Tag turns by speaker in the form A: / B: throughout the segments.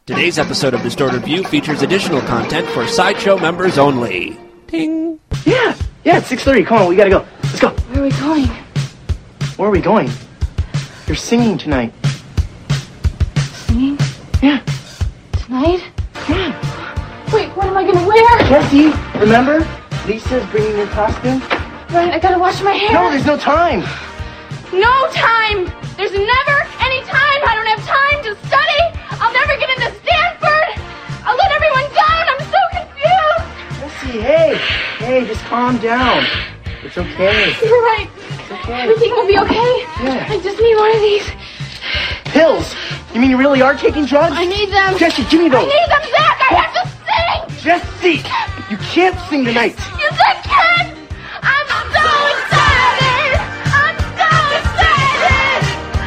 A: Today's episode of Distorted View features additional content for Sideshow members only. Ding.
B: Yeah, it's 6:30. Come on, we gotta go. Let's go.
C: Where are we going?
B: Where are we going? You're singing tonight.
C: Singing?
B: Yeah.
C: Tonight?
B: Yeah.
C: Wait, what am I gonna wear?
B: Jesse, remember? Lisa's bringing your costume.
C: Right, I gotta wash my hair.
B: No, there's no time.
C: No time! There's never any time! I don't have time to study! I'll never get into Stanford! I'll let everyone down! I'm so confused!
B: Jesse, hey, just calm down. It's okay.
C: You're right.
B: It's okay.
C: Everything will be okay.
B: Yeah.
C: I just need one of these.
B: Pills? You mean you really are taking drugs?
C: I need them.
B: Jesse, give me those.
C: I need them, Zach! I have to sing!
B: Jesse, you can't sing tonight.
C: Yes, I can! I'm so excited! I'm so excited!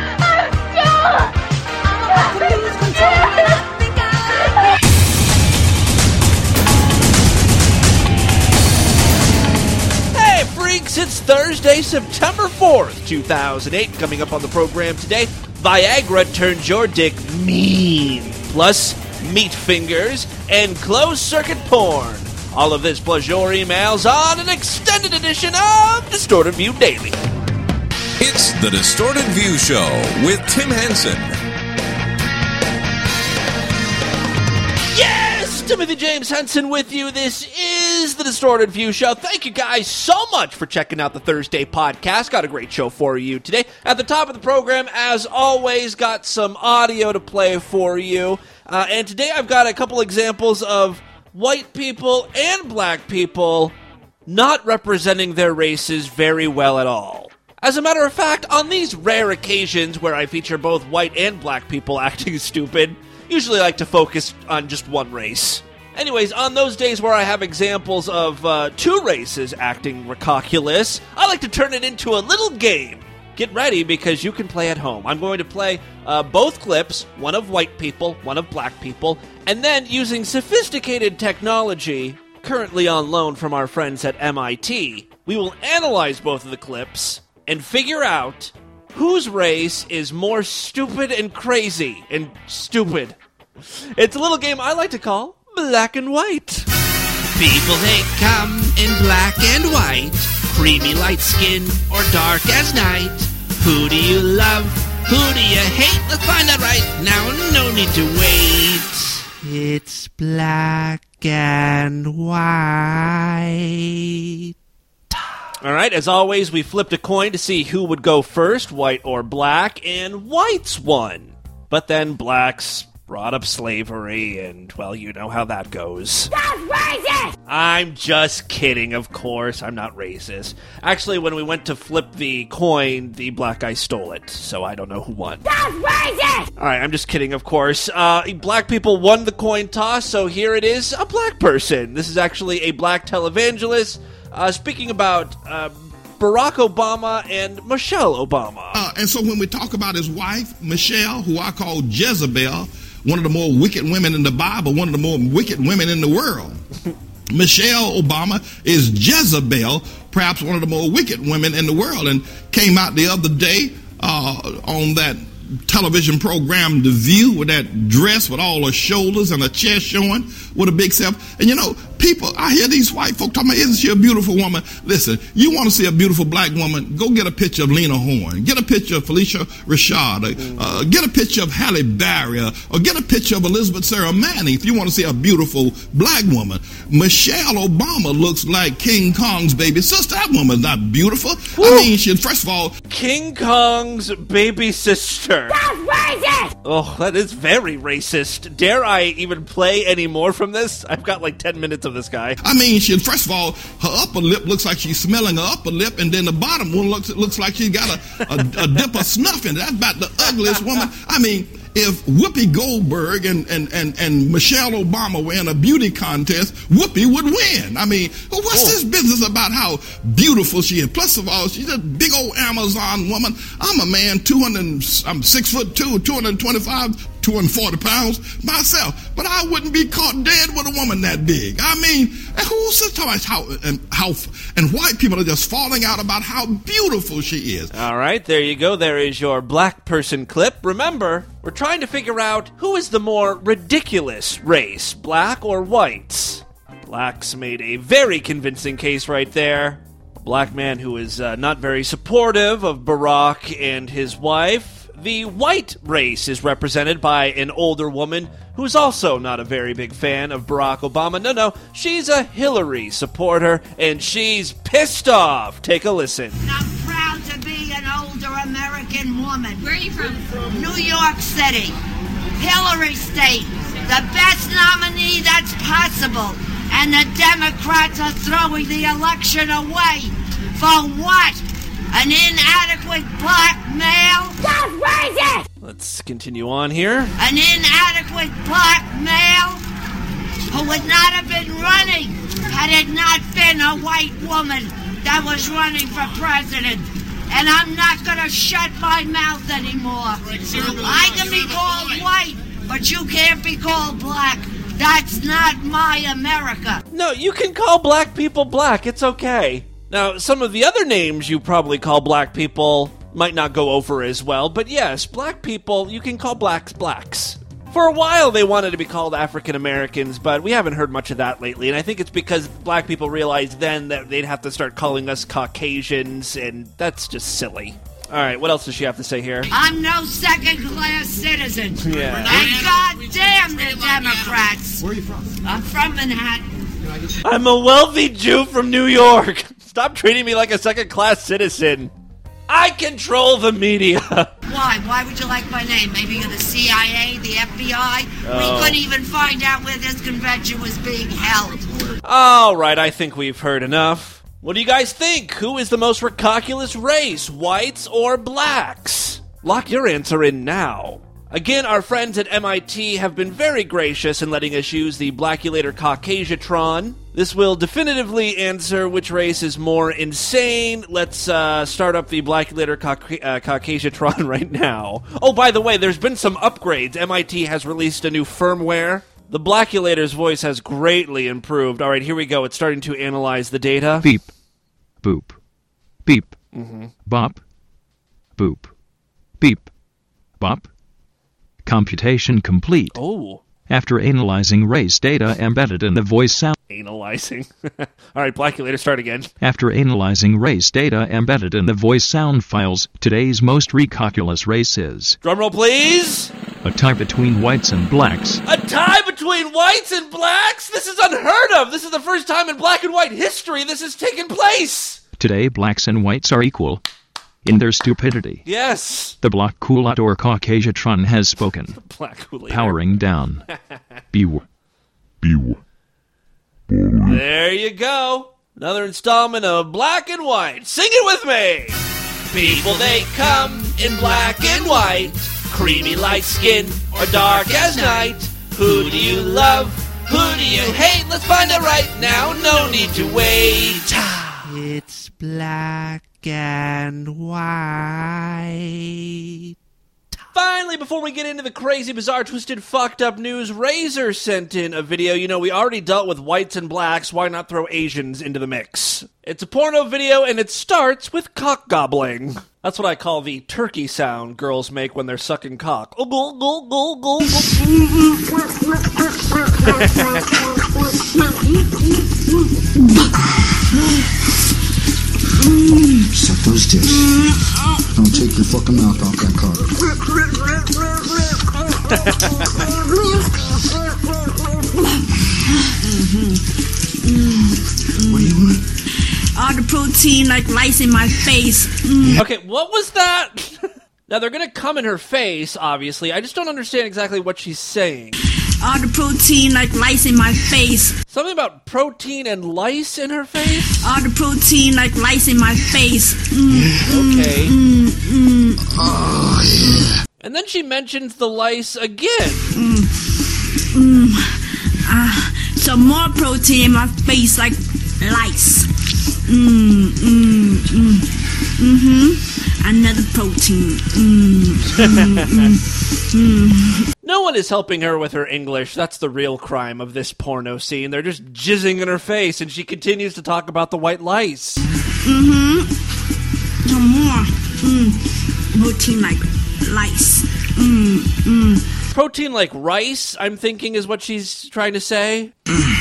A: Hey, freaks, it's Thursday, September 4th, 2008. Coming up on the program today, Viagra turns your dick mean. Plus, meat fingers and closed-circuit porn. All of this plus your emails on an extended edition of Distorted View Daily.
D: It's the Distorted View Show with Tim Henson.
A: Yes! Timothy James Henson with you. This is the Distorted View Show. Thank you guys so much for checking out the Thursday podcast. Got a great show for you today. At the top of the program, as always, got some audio to play for you. And today I've got a couple examples of white people and black people not representing their races very well at all. As a matter of fact, on these rare occasions where I feature both white and black people acting stupid, usually I like to focus on just one race. Anyways, on those days where I have examples of two races acting ridiculous, I like to turn it into a little game. Get ready because you can play at home. I'm going to play both clips, one of white people, one of black people, and then using sophisticated technology currently on loan from our friends at MIT, we will analyze both of the clips and figure out whose race is more stupid and crazy and stupid. It's a little game I like to call Black and White. People, they come in black and white, creamy light skin or dark as night. Who do you love? Who do you hate? Let's find out right now. No need to wait. It's black and white. All right, as always, we flipped a coin to see who would go first, white or black, and whites won. But then blacks brought up slavery, and, well, you know how that goes.
C: That's racist!
A: I'm just kidding, of course. I'm not racist. Actually, when we went to flip the coin, the black guy stole it, so I don't know who won.
C: That's racist!
A: All right, I'm just kidding, of course. Black people won the coin toss, so here it is, a black person. This is actually a black televangelist speaking about Barack Obama and Michelle Obama.
E: And so when we talk about his wife, Michelle, who I call Jezebel, one of the more wicked women in the Bible, one of the more wicked women in the world. Michelle Obama is Jezebel, perhaps one of the more wicked women in the world, and came out the other day on that television program, The View, with that dress with all her shoulders and her chest showing with a big self. And you know, people, I hear these white folk talking about, isn't she a beautiful woman? Listen, you want to see a beautiful black woman, go get a picture of Lena Horne, get a picture of Felicia Rashad, get a picture of Halle Berry, or get a picture of Elizabeth Sarah Manning if you want to see a beautiful black woman. Michelle Obama looks like King Kong's baby sister. That woman's not beautiful. Woo. I mean, first of all,
A: King Kong's baby sister.
C: That's racist!
A: Oh, that is very racist. Dare I even play any more from this? I've got like 10 minutes of this guy.
E: I mean, first of all, her upper lip looks like she's smelling her upper lip, and then the bottom one looks like she's got a dip of snuff in it. That's about the ugliest woman. I mean, if Whoopi Goldberg and Michelle Obama were in a beauty contest, Whoopi would win. I mean, what's this business about how beautiful she is? Plus of all, she's a big old Amazon woman. I'm a man, I'm 6'2", 225 240 pounds myself, but I wouldn't be caught dead with a woman that big. I mean, who's talking about how white people are just falling out about how beautiful she is.
A: All right, there you go. There is your black person clip. Remember, we're trying to figure out who is the more ridiculous race, black or whites. Blacks made a very convincing case right there. A black man who is not very supportive of Barack and his wife. The white race is represented by an older woman who's also not a very big fan of Barack Obama. No, she's a Hillary supporter, and she's pissed off. Take a listen.
F: I'm proud to be an older American woman.
C: Where are you from?
F: New York City. Hillary State. The best nominee that's possible. And the Democrats are throwing the election away. For what? An inadequate black male?
C: That's racist!
A: Let's continue on here.
F: An inadequate black male who would not have been running had it not been a white woman that was running for president. And I'm not going to shut my mouth anymore. I can be called white, but you can't be called black. That's not my America.
A: No, you can call black people black. It's okay. Now, some of the other names you probably call black people might not go over as well, but yes, black people, you can call blacks blacks. For a while, they wanted to be called African Americans, but we haven't heard much of that lately, and I think it's because black people realized then that they'd have to start calling us Caucasians, and that's just silly. All right, what else does she have to say here?
F: I'm no second-class citizen.
A: Yeah.
F: And goddamn the Democrats.
B: Where are you from?
F: I'm from Manhattan.
A: I'm a wealthy Jew from New York. Stop treating me like a second-class citizen. I control the media.
F: Why? Why would you like my name? Maybe you're the CIA, the FBI? We couldn't even find out where this convention was being held.
A: All right, I think we've heard enough. What do you guys think? Who is the most ridiculous race, whites or blacks? Lock your answer in now. Again, our friends at MIT have been very gracious in letting us use the Blackulator Caucasiatron. This will definitively answer which race is more insane. Let's start up the Blackulator Caucasiatron right now. Oh, by the way, there's been some upgrades. MIT has released a new firmware. The Blackulator's voice has greatly improved. All right, here we go. It's starting to analyze the data.
G: Beep. Boop. Beep. Bop. Boop. Beep. Bop. Computation complete.
A: Oh.
G: After analyzing race data embedded in the voice sound.
A: Analyzing. All right, Blackulator, start again.
G: After analyzing race data embedded in the voice sound files, today's most ridiculous race is.
A: Drumroll, please.
G: A tie between whites and blacks.
A: A tie between whites and blacks? This is unheard of. This is the first time in black and white history this has taken place.
G: Today, blacks and whites are equal in their stupidity.
A: Yes.
G: The Blackulator Caucasiatron has spoken.
A: Blackulator.
G: Powering down. Beware.
A: There you go. Another installment of Black and White. Sing it with me. People, they come in black and white, creamy like skin or dark as night. Who do you love? Who do you hate? Let's find out right now. No need to wait. It's black and white. Finally, before we get into the crazy, bizarre, twisted, fucked up news, Razor sent in a video. You know, we already dealt with whites and blacks. Why not throw Asians into the mix? It's a porno video, and it starts with cock gobbling. That's what I call the turkey sound girls make when they're sucking cock. Oh, go, go, go, go,
H: Suck those dicks. Don't take your fucking mouth off that cock. What do you want?
F: All the protein like lice in my face.
A: Okay, what was that? Now, they're gonna come in her face, obviously. I just don't understand exactly what she's saying.
F: All the protein like lice in my face.
A: Something about protein and lice in her face?
F: All the protein like lice in my face.
A: Okay.
H: Oh, yeah.
A: And then she mentions the lice again.
F: Some more protein in my face like lice. Another protein.
A: No No one is helping her with her English. That's the real crime of this porno scene. They're just jizzing in her face, and she continues to talk about the white lice.
I: No more. Protein like lice.
A: Protein like rice, I'm thinking, is what she's trying to say.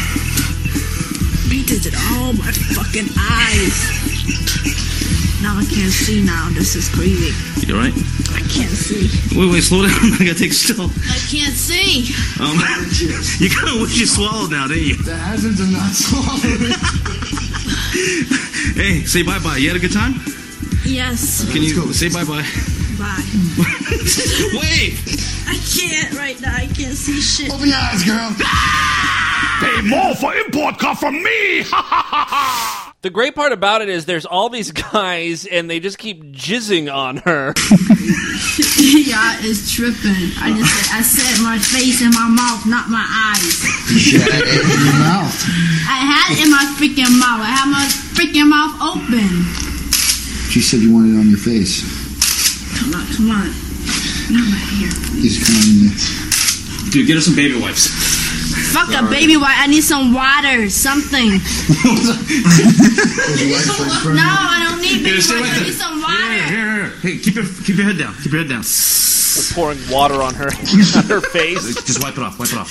I: He did it all my fucking eyes. Now I can't see now. This is crazy.
J: You alright?
I: I can't see.
J: Wait, slow down. I gotta take still.
I: I can't see.
J: You kind of wish you swallowed now, didn't you?
H: The hazards are not swallowing.
J: Hey, say bye-bye. You had a good time?
I: Yes.
J: Can you say bye-bye?
I: Bye.
J: Wait!
I: I can't right now. I can't see shit.
H: Open your eyes, girl.
E: Pay more for import cost from me!
A: The great part about it is there's all these guys, and they just keep jizzing on her.
I: Y'all is tripping. I said my face and my mouth, not my eyes.
H: You had it in your mouth.
I: I had it in my freaking mouth. I had my freaking mouth open.
H: She said you wanted it on your face.
I: Come on. Not right here.
H: He's coming in.
J: Dude, get her some baby wipes.
I: Fuck a baby wipe. I need some water, something. No, I don't need baby wipes. I need some water.
J: Here. Hey, keep your head down. Keep your head down.
A: They're pouring water on her face.
J: Just wipe it off. Is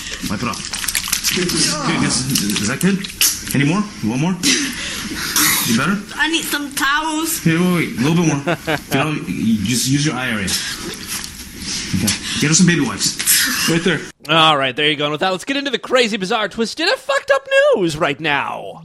J: that good? Any more? You want more? You better?
I: I need some towels.
J: Hey, wait. A little bit more. You just use your eye area. Okay. Get her some baby wipes. Right there.
A: All right, there you go. And with that, let's get into the crazy, bizarre, twisted, and fucked up news right now.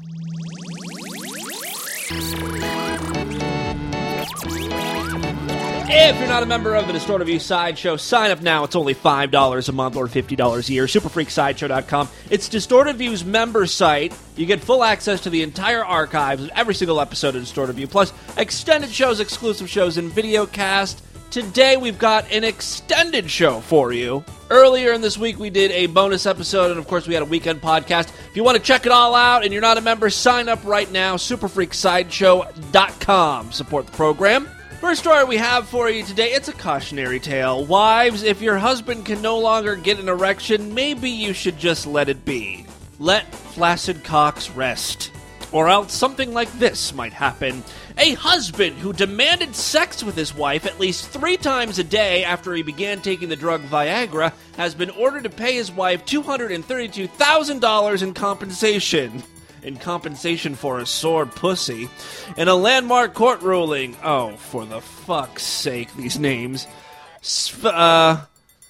A: If you're not a member of the Distorted View Sideshow, sign up now. It's only $5 a month or $50 a year. Superfreaksideshow.com. It's Distorted View's member site. You get full access to the entire archives of every single episode of Distorted View, plus extended shows, exclusive shows, and video cast. Today, we've got an extended show for you. Earlier in this week, we did a bonus episode, and of course, we had a weekend podcast. If you want to check it all out and you're not a member, sign up right now, superfreaksideshow.com. Support the program. First story we have for you today, it's a cautionary tale. Wives, if your husband can no longer get an erection, maybe you should just let it be. Let flaccid cocks rest. Or else something like this might happen. A husband who demanded sex with his wife at least 3 times a day after he began taking the drug Viagra has been ordered to pay his wife $232,000 in compensation. In compensation for a sore pussy. In a landmark court ruling, oh, for the fuck's sake, these names. Svidazar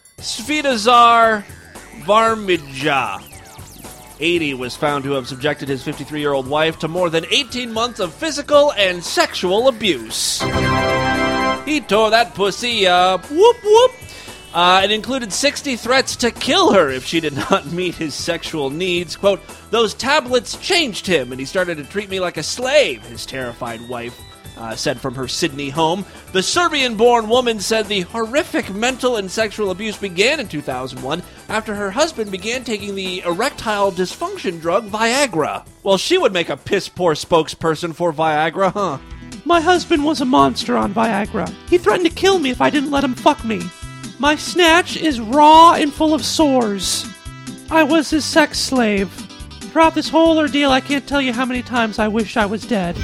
A: Varmija, 80, was found to have subjected his 53-year-old wife to more than 18 months of physical and sexual abuse. He tore that pussy up. Whoop, whoop. It included 60 threats to kill her if she did not meet his sexual needs. Quote, "Those tablets changed him, and he started to treat me like a slave," his terrified wife said from her Sydney home. The Serbian-born woman said the horrific mental and sexual abuse began in 2001 after her husband began taking the erectile dysfunction drug Viagra. Well, she would make a piss-poor spokesperson for Viagra, huh? "My husband was a monster on Viagra. He threatened to kill me if I didn't let him fuck me. My snatch is raw and full of sores. I was his sex slave. Throughout this whole ordeal, I can't tell you how many times I wished I was dead."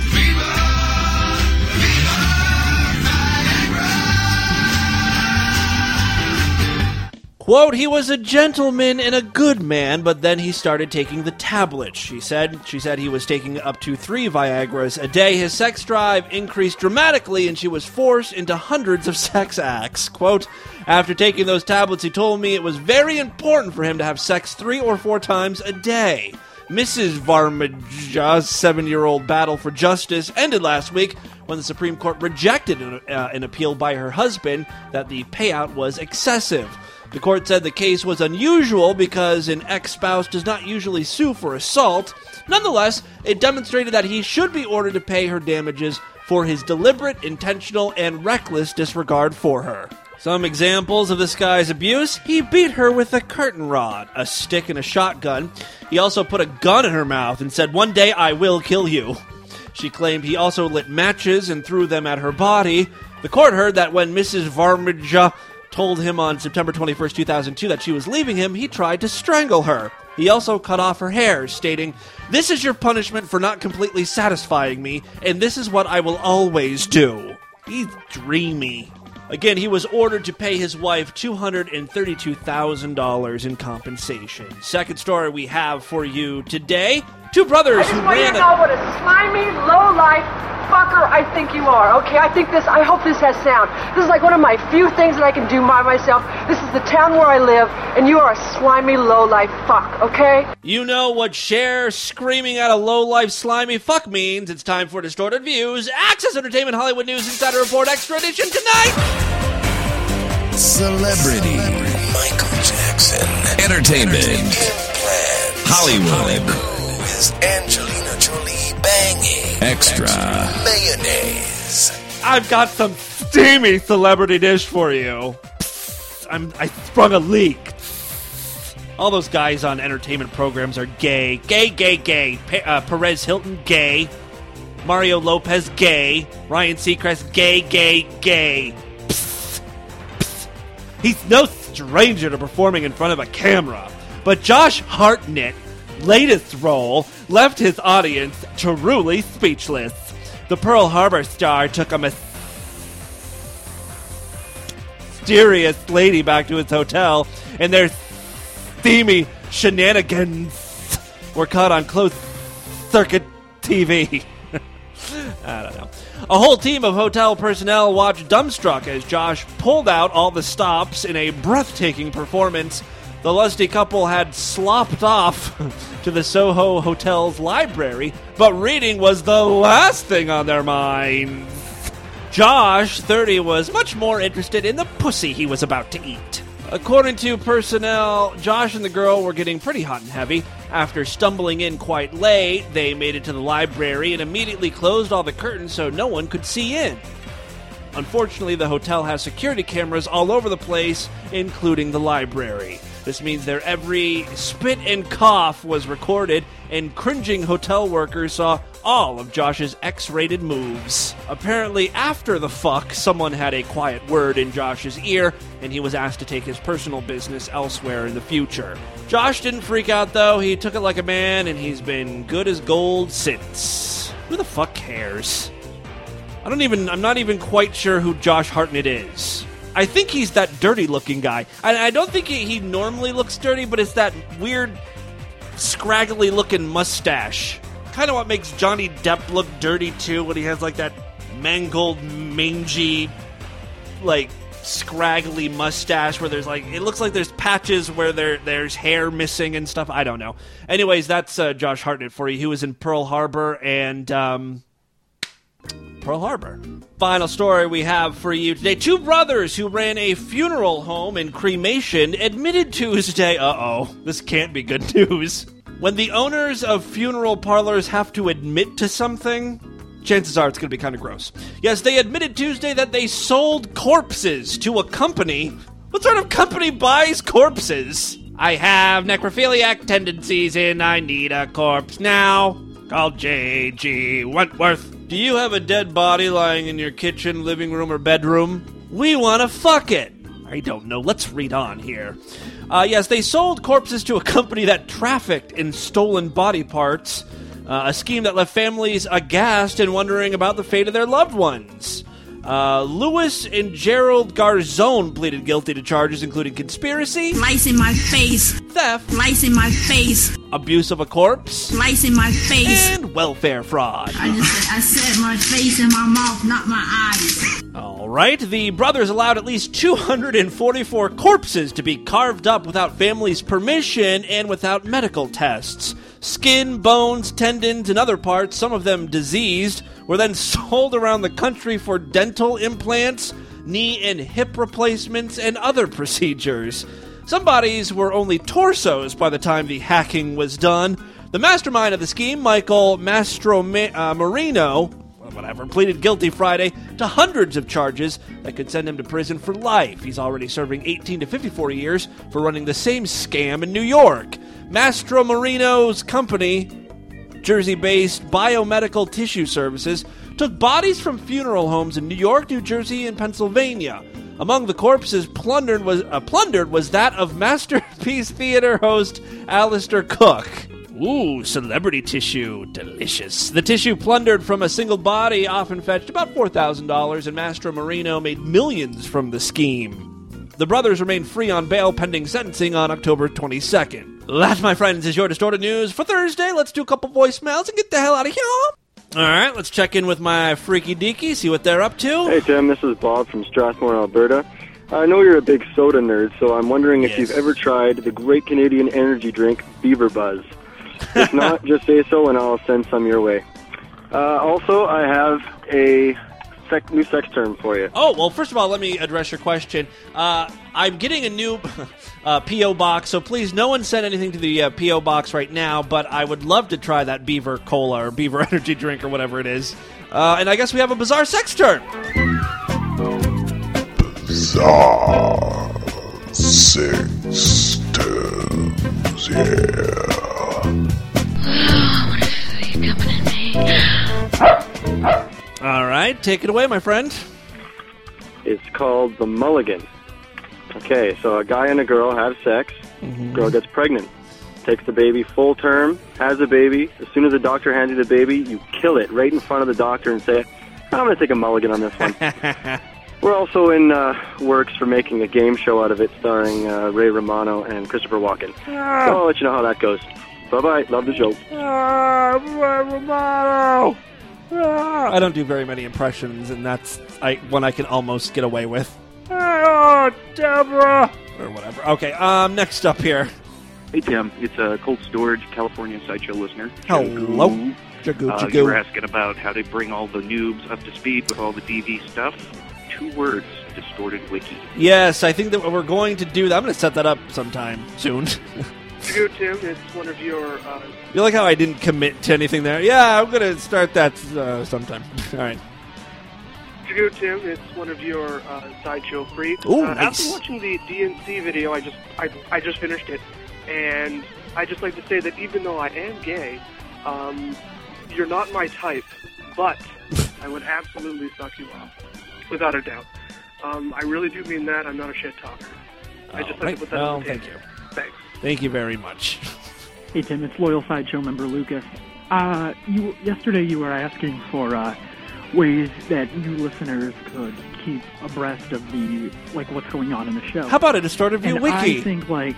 A: Quote, "He was a gentleman and a good man, but then he started taking the tablets," she said. She said he was taking up to 3 Viagras a day. His sex drive increased dramatically, and she was forced into hundreds of sex acts. Quote, "After taking those tablets, he told me it was very important for him to have sex 3 or 4 times a day." Mrs. Varmaja's 7-year-old battle for justice ended last week when the Supreme Court rejected an appeal by her husband that the payout was excessive. The court said the case was unusual because an ex-spouse does not usually sue for assault. Nonetheless, it demonstrated that he should be ordered to pay her damages for his deliberate, intentional, and reckless disregard for her. Some examples of this guy's abuse: he beat her with a curtain rod, a stick, and a shotgun. He also put a gun in her mouth and said, "One day I will kill you." She claimed he also lit matches and threw them at her body. The court heard that when Mrs. Varmaja told him on September 21st, 2002 that she was leaving him, he tried to strangle her. He also cut off her hair, stating, "This is your punishment for not completely satisfying me, and this is what I will always do." He's dreamy. Again, he was ordered to pay his wife $232,000 in compensation. Second story we have for you today. Two brothers who ran
K: I just want you to know what a slimy, low-life fucker I think you are, okay? I hope this has sound. This is like one of my few things that I can do by myself. This is the town where I live, and you are a slimy, low-life fuck, okay?
A: You know what Cher screaming out a low-life, slimy fuck means. It's time for Distorted Views, Access Entertainment Hollywood News Insider Report Extra Edition tonight.
D: Celebrity Michael Jackson. Entertainment. Hollywood. Is Angelina Jolie banging? Extra. Mayonnaise.
A: I've got some steamy celebrity dish for you. I sprung a leak. All those guys on entertainment programs are gay. Gay. Perez Hilton, gay. Mario Lopez, gay. Ryan Seacrest, gay. He's no stranger to performing in front of a camera. But Josh Hartnett, latest role, left his audience truly speechless. The Pearl Harbor star took a mysterious lady back to his hotel, and their steamy shenanigans were caught on closed-circuit TV. I don't know. A whole team of hotel personnel watched dumbstruck as Josh pulled out all the stops in a breathtaking performance. The lusty couple had slopped off to the Soho Hotel's library, but reading was the last thing on their minds. Josh, 30, was much more interested in the pussy he was about to eat. According to personnel, Josh and the girl were getting pretty hot and heavy. After stumbling in quite late, they made it to the library and immediately closed all the curtains so no one could see in. Unfortunately, the hotel has security cameras all over the place, including the library. This means their every spit and cough was recorded, and cringing hotel workers saw all of Josh's X-rated moves. Apparently, after the fuck, someone had a quiet word in Josh's ear, and he was asked to take his personal business elsewhere in the future. Josh didn't freak out, though. He took it like a man, and he's been good as gold since. Who the fuck cares? I'm not even quite sure who Josh Hartnett is. I think he's that dirty-looking guy. I don't think he normally looks dirty, but it's that weird, scraggly-looking mustache. Kind of what makes Johnny Depp look dirty, too, when he has, like, that mangled, mangy, like, scraggly mustache where there's, like, it looks like there's patches where there's hair missing and stuff. I don't know. Anyways, that's Josh Hartnett for you. He was in Pearl Harbor and, Pearl Harbor. Final story we have for you today. Two brothers who ran a funeral home and cremation admitted Tuesday, this can't be good news. When the owners of funeral parlors have to admit to something, chances are it's going to be kind of gross. Yes, they admitted Tuesday that they sold corpses to a company. What sort of company buys corpses? I have necrophiliac tendencies and I need a corpse now. Call J.G. Wentworth. Do you have a dead body lying in your kitchen, living room, or bedroom? We want to fuck it. I don't know. Let's read on here. Yes, they sold corpses to a company that trafficked in stolen body parts, a scheme that left families aghast and wondering about the fate of their loved ones. Louis and Gerald Garzone pleaded guilty to charges including conspiracy,
I: lice in my face,
A: theft,
I: lice in my face,
A: abuse of a corpse,
I: lice in my face,
A: and welfare fraud.
I: I said my face and my mouth, not my eyes.
A: All right, the brothers allowed at least 244 corpses to be carved up without families' permission and without medical tests. Skin, bones, tendons, and other parts, some of them diseased, were then sold around the country for dental implants, knee and hip replacements, and other procedures. Some bodies were only torsos by the time the hacking was done. The mastermind of the scheme, Michael Mastromarino, pleaded guilty Friday to hundreds of charges that could send him to prison for life. He's already serving 18 to 54 years for running the same scam in New York. Mastromarino's company, Jersey-based Biomedical Tissue Services, took bodies from funeral homes in New York, New Jersey, and Pennsylvania. Among the corpses plundered was that of Masterpiece Theater host Alistair Cook. Ooh, celebrity tissue. Delicious. The tissue plundered from a single body often fetched about $4,000, and Mastro Marino made millions from the scheme. The brothers remain free on bail pending sentencing on October 22nd. That, my friends, is your Distorted News for Thursday. Let's do a couple voicemails and get the hell out of here. All right, let's check in with my freaky deaky, see what they're up to.
L: Hey, Tim, this is Bob from Strathmore, Alberta. I know you're a big soda nerd, so I'm wondering if you've ever tried the great Canadian energy drink, Beaver Buzz. If not, just say so and I'll send some your way. Also, I have a new sex term for you.
A: Oh, well, first of all, let me address your question. I'm getting a new P.O. box, so please, no one send anything to the P.O. box right now, but I would love to try that Beaver Cola or Beaver Energy drink or whatever it is. And I guess we have a bizarre sex term.
M: Bizarre sex terms, yeah.
C: What is he coming at me?
A: All right, take it away, my friend.
L: It's called the mulligan. Okay, so a guy and a girl have sex. Girl gets pregnant. Takes the baby full term, has a baby. As soon as the doctor hands you the baby, you kill it right in front of the doctor and say, I'm going to take a mulligan on this one. We're also in works for making a game show out of it starring Ray Romano and Christopher Walken. So I'll let you know how that goes. Bye-bye. Love the show.
A: Ray Romano! I don't do very many impressions, and that's one I can almost get away with. Oh, Deborah! Or whatever. Okay, next up here.
N: Hey, Tim. It's a Cold Storage, California Sideshow listener.
A: Hello. Jagu.
N: You were asking about how to bring all the noobs up to speed with all the DV stuff. 2 words, Distorted Wiki.
A: Yes, I think that we're going to do that. I'm going to set that up sometime soon.
O: Jagu, Tim, it's one of your...
A: You like how I didn't commit to anything there? Yeah, I'm going to start that sometime. All right.
O: Jagu, Tim, it's one of your Sideshow freaks.
A: Ooh, nice.
O: After watching the DNC video, I just finished it, and I just like to say that even though I am gay, you're not my type, but I would absolutely suck you off, without a doubt. I really do mean that. I'm not a shit talker. I just like to put that on the table.
A: Thank you.
O: Thanks.
A: Thank you very much.
P: Hey, Tim, it's Loyal Sideshow member Lucas. Yesterday you were asking for ways that you listeners could keep abreast of what's going on in the show.
A: How about a Distorted View Wiki?
P: I think like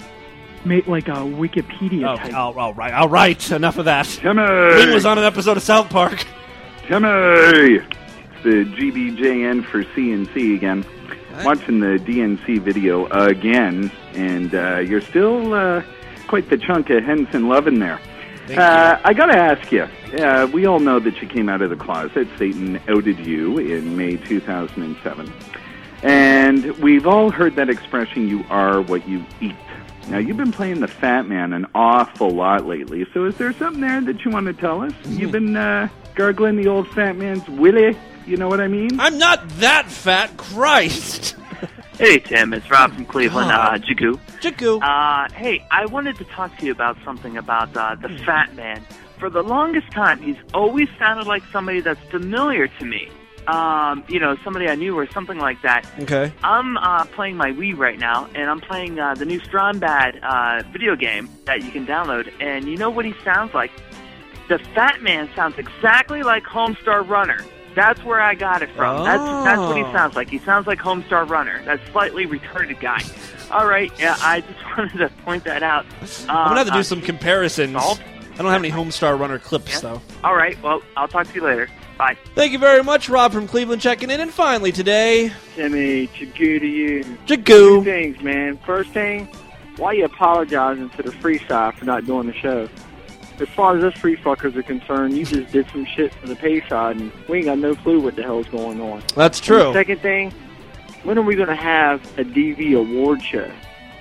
P: a Wikipedia type.
A: All right. Enough of that.
Q: Timmy!
A: Wing was on an episode of South Park.
Q: Timmy! It's the GBJN for CNC again. Watching the DNC video again, and you're still quite the chunk of Henson loving there. I got to ask you, we all know that you came out of the closet. Satan outed you in May 2007. And we've all heard that expression, you are what you eat. Now, you've been playing the fat man an awful lot lately, so is there something there that you want to tell us? You've been gargling the old fat man's willy, you know what I mean?
A: I'm not that fat, Christ!
R: Hey, Tim, it's Rob from Cleveland, Jagu.
A: Hey,
R: I wanted to talk to you about something about the fat man. For the longest time, he's always sounded like somebody that's familiar to me. Somebody I knew or something like that.
A: Okay.
R: I'm playing my Wii right now, and I'm playing the new Strombat video game that you can download, and you know what he sounds like? The fat man sounds exactly like Homestar Runner. That's where I got it from. That's what he sounds like. He sounds like Homestar Runner. That slightly retarded guy. All right, yeah, I just wanted to point that out.
A: I'm going to have to do some comparisons. I don't have any Homestar Runner clips, though.
R: All right, well, I'll talk to you later. Bye.
A: Thank you very much, Rob from Cleveland checking in. And finally today...
S: Timmy, Jagu to you.
A: Jagu.
S: 2 things, man. First thing, why are you apologizing to the free side for not doing the show? As far as us free fuckers are concerned, you just did some shit for the pay side, and we ain't got no clue what the hell's going on.
A: That's true.
S: And the second thing, when are we going to have a DV award show?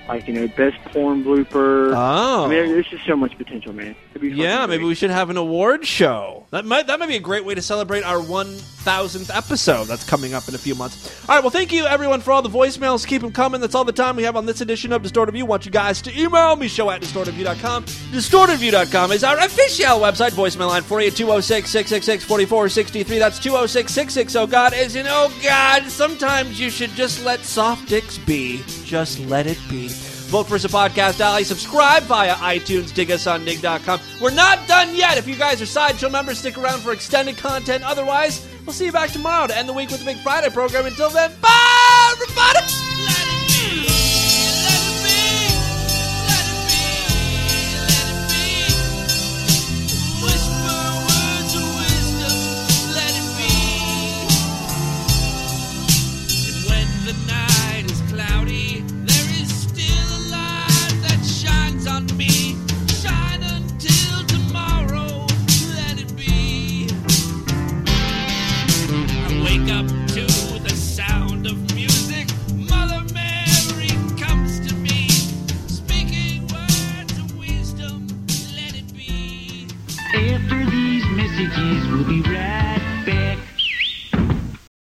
S: Like, best porn blooper.
A: Oh.
S: I mean, there's just so much potential, man. It'd be
A: Yeah,
S: fucking
A: maybe
S: great.
A: we should have an award show. That might be a great way to celebrate our 1,000th episode that's coming up in a few months. All right, well, thank you, everyone, for all the voicemails. Keep them coming. That's all the time we have on this edition of Distorted View. Want you guys to email me, show@distortedview.com. Distortedview.com is our official website. Voicemail line for you, 206-666-4463. That's 206-666. Oh, God, as in, oh, God, sometimes you should just let soft dicks be. Just let it be. Vote for us at Podcast Alley. Subscribe via iTunes. Dig us on Nig.com. We're not done yet. If you guys are Sideshow members, stick around for extended content. Otherwise, we'll see you back tomorrow to end the week with the Big Friday program. Until then, bye, everybody!
T: After these messages, we'll be right